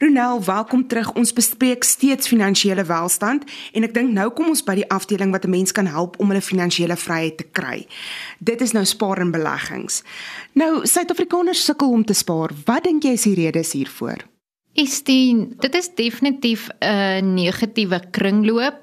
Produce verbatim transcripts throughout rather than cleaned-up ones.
Ronel, welkom terug. Ons bespreek steeds finansiële welstand en ek dink nou kom ons by die afdeling wat 'n mens kan help om hulle finansiële vryheid te kry. Dit is nou spaar en beleggings. Nou, Suid-Afrikaners sukkel om te spaar. Wat dink jy is die redes hiervoor? Is die, dit is definitief 'n negatiewe kringloop.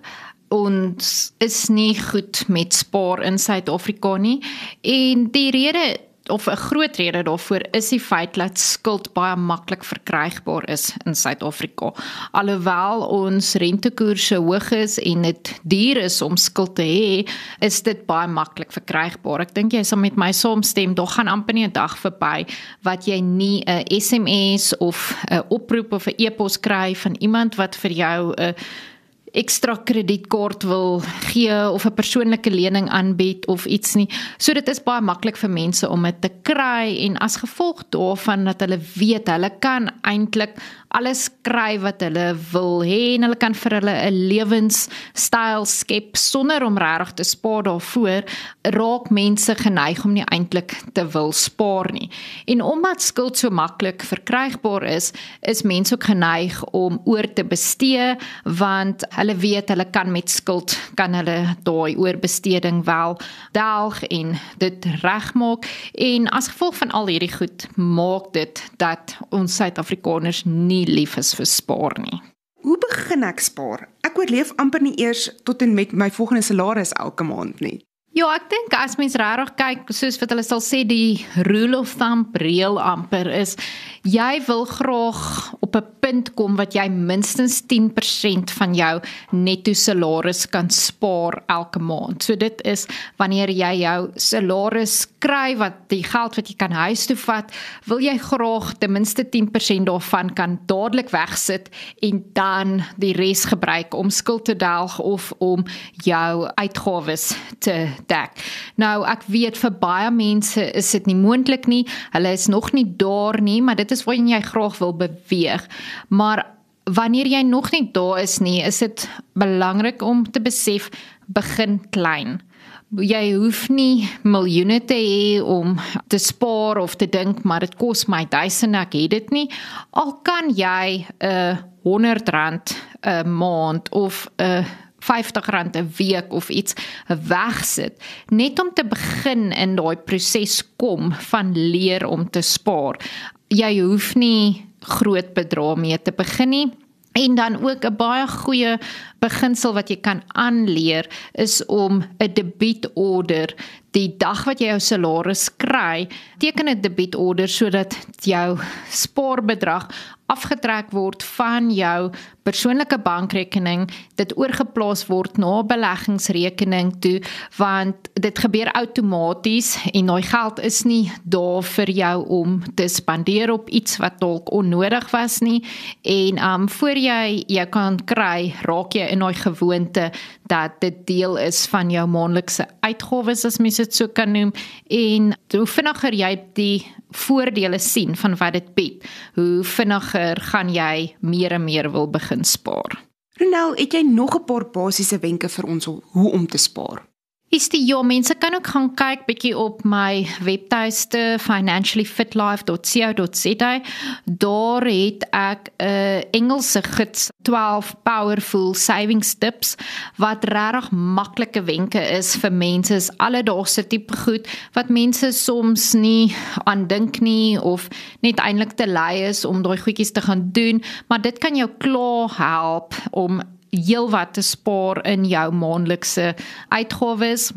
Ons is nie goed met spaar in Suid-Afrika nie. En die rede of 'n groot rede daarvoor is die feit dat skuld baie maklik verkrygbaar is in Suid-Afrika. Alhoewel ons rentekoerse hoog is en dit duur is om skuld te hê, is dit baie maklik verkrygbaar. Ek dink jy sal met my saamstem, daar gaan amper nie 'n dag verby wat jy nie 'n S M S of 'n oproep of 'n e-pos kry van iemand wat vir jou 'n ekstra kredietkaart wil gee of 'n persoonlike lening aanbied of iets nie. So dit is baie maklik vir mense om dit te kry en as gevolg daarvan dat hulle weet, hulle kan eintlik alles kry wat hulle wil hê en hulle kan vir hulle 'n lewenstyl skep sonder om regtig te spaar daarvoor, raak mense geneig om nie eintlik te wil spaar nie. En omdat skuld so maklik verkrygbaar is, is mense ook geneig om oor te bestee, want hulle weet hulle kan met skuld, kan hulle daai oorbesteding wel delg en dit regmaak. En as gevolg van al hierdie goed, maak dit dat ons Suid-Afrikaners nie lief is vir spaar nie. Hoe begin ek spaar? Ek oorleef amper nie eers tot en met my volgende salaris elke maand nie. Ja, ek dink as mens regtig kyk, soos wat hulle sal sê, die rule of thumb reël amper is, jy wil graag op 'n punt kom wat jy minstens tien persent van jou netto salaris kan spaar elke maand. So dit is wanneer jy jou salaris kry, wat die geld wat jy kan huis toe vat, wil jy graag ten minste tien persent daarvan kan dadelik wegsit en dan die res gebruik om skuld te delg of om jou uitgawes te dek. Nou, ek weet vir baie mense is dit nie moontlik nie, hulle is nog nie daar nie, maar dit is waarin jy graag wil beweeg. Maar wanneer jy nog nie daar is nie, is dit belangrik om te besef, begin klein. Jy hoef nie miljoene te hê om te spaar of te dink, maar dit kos my duisende, ek het dit nie. Al kan jy 'n uh, honderd rand 'n maand of 'n uh, vyftig rand 'n week of iets wegsit, net om te begin in daai proses kom van leer om te spaar. Jy hoef nie groot bedrae mee te begin nie. En dan ook 'n baie goeie beginsel wat jy kan aanleer is om 'n debietorder die dag wat jy jou salaris kry, teken 'n debietorder sodat jou spaarbedrag afgetrek word van jou persoonlike bankrekening, dit oorgeplaas word na 'n beleggingsrekening toe, want dit gebeur outomaties en daai geld is nie daar vir jou om te spandeer op iets wat dalk onnodig was nie. En um, voor jy jou kan kry, raak jy in daai gewoonte dat dit deel is van jou maandelikse uitgawes, as mens dit so kan noem, en hoe vinniger jy die voordele sien van wat dit bied, hoe vinniger gaan jy meer en meer wil begin spaar. Ronel, het jy nog 'n paar basiese wenke vir ons hoe om te spaar? Is die, ja, mense kan ook gaan kyk bietjie op my webtuiste financially fit life dot co dot za. Daar het ek 'n Engelse gids, twaalf powerful savings tips, wat regtig maklike wenke is vir mense, is alledaagse tipe goed, wat mense soms nie aan dink nie, of net eintlik te lui is om daai goedjies te gaan doen, maar dit kan jou klaar help om heel wat te spaar in jou maandelikse uitgawes.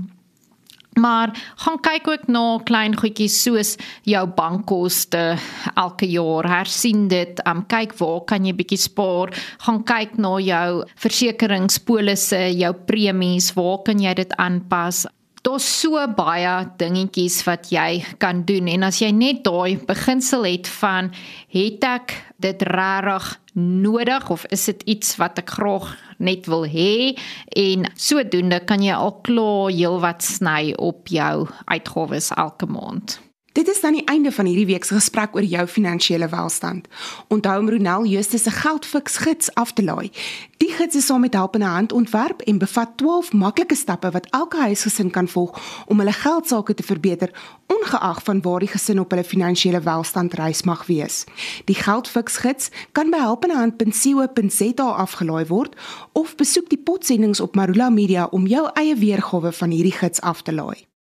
Maar gaan kyk ook na klein goedjies soos jou bankkoste elke jaar, hersien dit, um, kyk waar kan jy bietjie spaar, gaan kyk na jou versekeringspolisse, jou premies, waar kan jy dit aanpas. Daar's so baie dingetjies wat jy kan doen, en as jy net daai beginsel het van, het ek dit regtig nodig, of is dit iets wat ek graag net wil hê, en sodoende kan jy al klaar heel wat sny op jou uitgawes elke maand. Dit is dan die einde van hierdie week se gesprek oor jou finansiële welstand. Onthou om Ronel Justus se Geldfix gids af te laai. Die gids is saam met Help in 'n Hand ontwerp en bevat twaalf maklike stappe wat elke huisgesin kan volg om hulle geldsaake te verbeter, ongeag van waar die gesin op hulle finansiële welstand reis mag wees. Die Geldfix gids kan by help in 'n hand punt co punt za afgelaai word of besoek die podsendings op Marula Media om jou eie weergawe van hierdie gids af te laai.